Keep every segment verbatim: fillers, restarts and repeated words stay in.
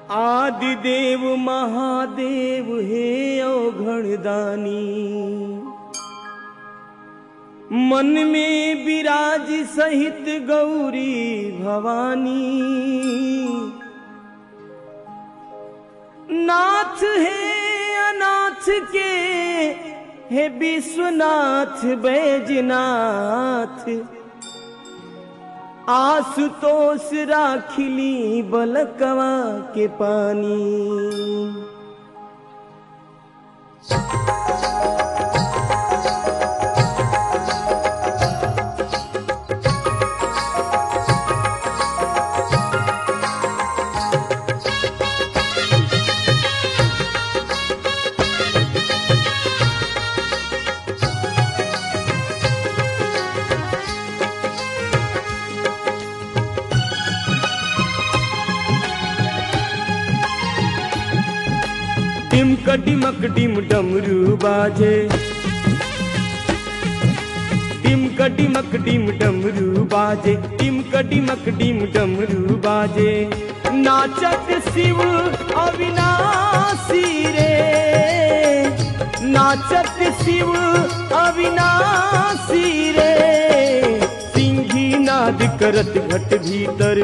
आदिदेव महादेव हे औघड़दानी, मन में विराज सहित गौरी भवानी। नाथ है अनाथ के, हे विश्वनाथ बैजनाथ, आशुतोष राखिली बलकवा के पानी। डिमक डिमक डिम डमरू बाजे, डिमक डिमक डिम डमरू बाजे, डिमक डिमक डिम डमरू बाजे। नाचत शिव अविनाशी रे, नाचत शिव अविनाशी रे। सिंही नाद करत घट भीतर,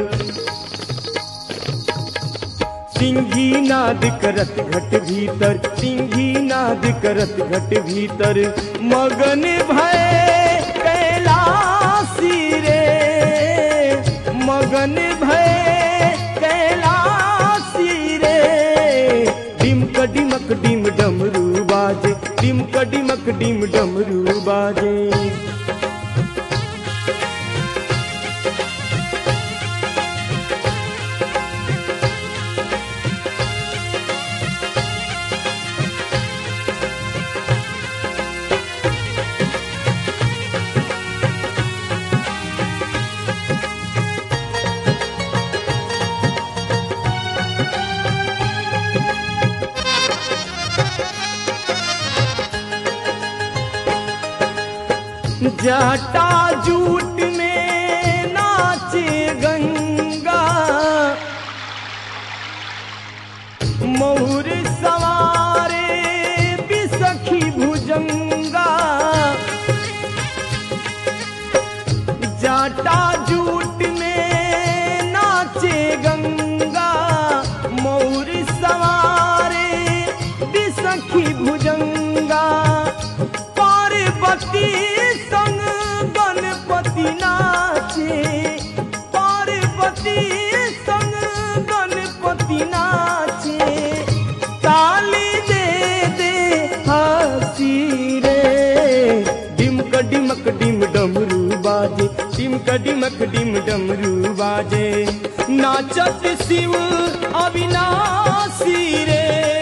सिंही नाद करत घट भीतर, सिंही नाद करत घट भीतर। मगन भय कैलाशी रे, मगन भय कैलाशी रे। डिमक डिमक डिम डमरू बाजे, डिमक डिमक डिम डमरू बाजे। जटा जूट में नाचे गंगा, मोर सवारे बिसखी भुजंगा। जटा जूट में नाचे गंगा, मोर सवारे बिसखी भुजंगा। पार्वती संग गणपति नाचे, पार्वती संग गणपति नाचे। ताली दे दे हंसी रे, डिमक डिमक डिम डमरू बाजे, डिमक डिमक डिम डमरू बाजे। नाचत शिव अविनाशी रे,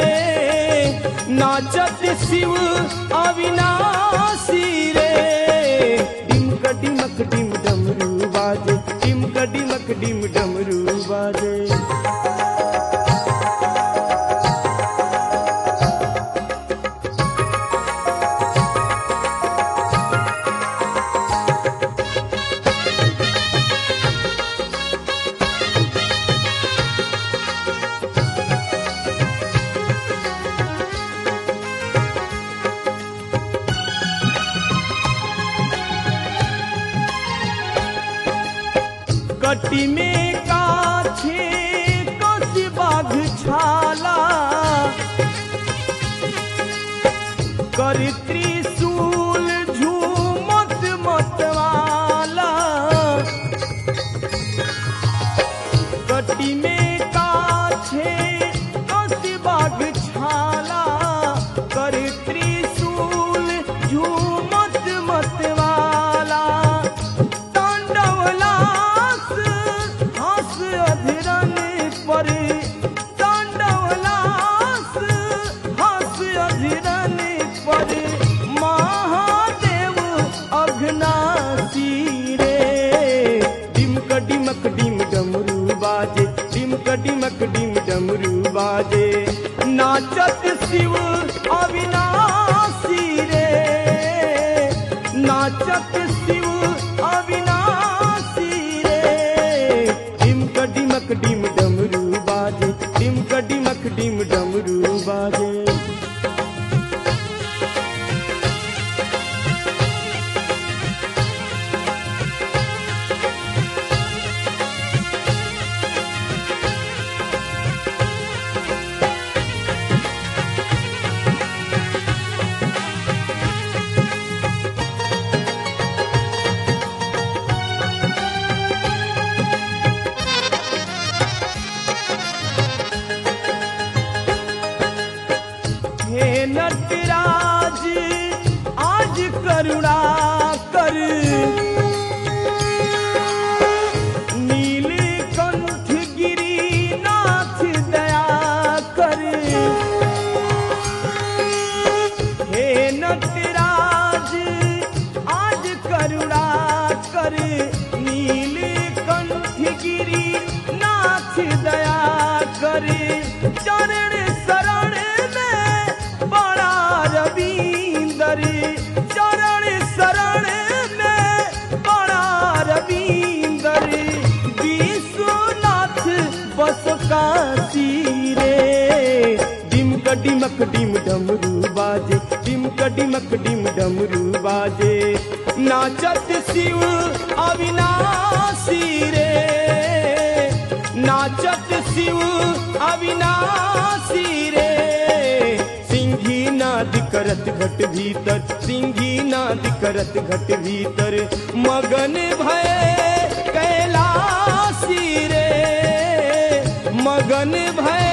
नाचत शिव अविनाशी रे। डिमक डिमक डिम डमरू बाजे, डिमक डिमक डिम डमरू बाजे। कटी में काछे कस बाघ छाला, कर त्रिशूल झूमत मतवाला। कटी में काछे कस बाघ छाला, कर त्रिशूल झूमत मतवाला। पर तांडवलास हंस अधरन पर, महादेव अघनाशी रे। डिमक डिमक डिम डमरू बाजे, डिमक डिमक डिम डमरू बाजे। नाचत शिव अविनाशी रे, नाचत शिव अविनाशी रे। डिमक डिमक डिम डमरू बाजे, डिमक डिमक डिम डमरू बाजे, डिमक डिमक डिम डमरू बाजे। नाचत शिव अविनाशी रे, नाचत शिव अविनाशी रे। सिंही नाद करत घट भीतर, सिंही नाद करत घट भीतर, मगन भय कैलाशी रे, मगन भय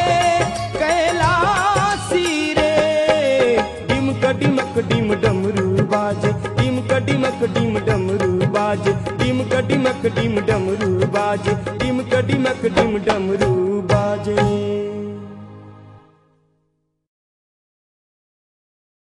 कैलाशी रे। डिमक डिमक डिम डमरू बाजे, डिमक डिमक डिम डमरू बाजे, डिमक डिमक डिम डमरू बाजे, डिमक डिमक डिम डमरू बाजे।